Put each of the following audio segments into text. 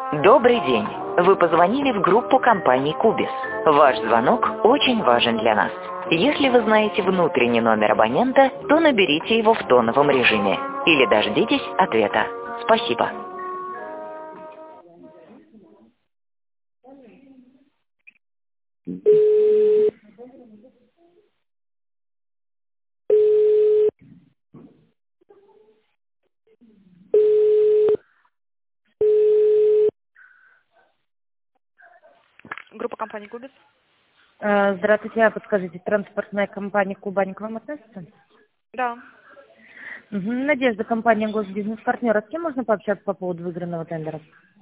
Добрый день. Вы позвонили в группу компании Cubis. Ваш звонок очень важен для нас. Если вы знаете внутренний номер абонента, то наберите его в тоновом режиме или дождитесь ответа. Спасибо. Группа компании Кубис? Здравствуйте, подскажите, транспортная компания Кубань к вам относится? Да. Надежда, компания Госбизнес-партнер. А с кем можно пообщаться по поводу выигранного тендера?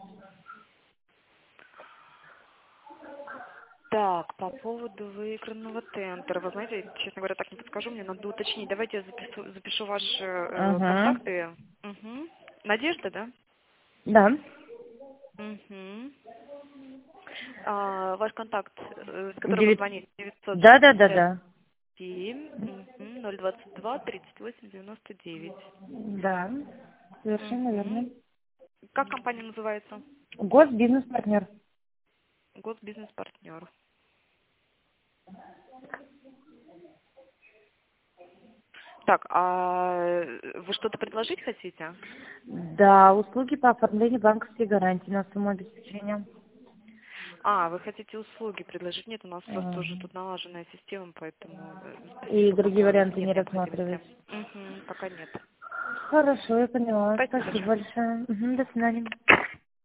Так, по поводу выигранного тендера. Вы знаете, честно говоря, так не подскажу, мне надо уточнить. Давайте я запишу ваши Ага. контакты. Угу. Надежда, да? Да. Угу. Ваш контакт, с которого вы Девять. звоните, Да. 967 022 38 99. Да. Совершенно верно. Угу. Как компания называется? Госбизнес-партнер. Госбизнес-партнер. Так, а вы что-то предложить хотите? Да, услуги по оформлению банковской гарантии на сумму обеспечения. Вы хотите услуги предложить? Нет, у нас просто уже Мгм. тут налаженная система, поэтому И спасибо, другие пока варианты нет не необходимости. рассматриваете. Пока нет. Хорошо, я поняла. Спасибо Спасибо большое. большое. До свидания.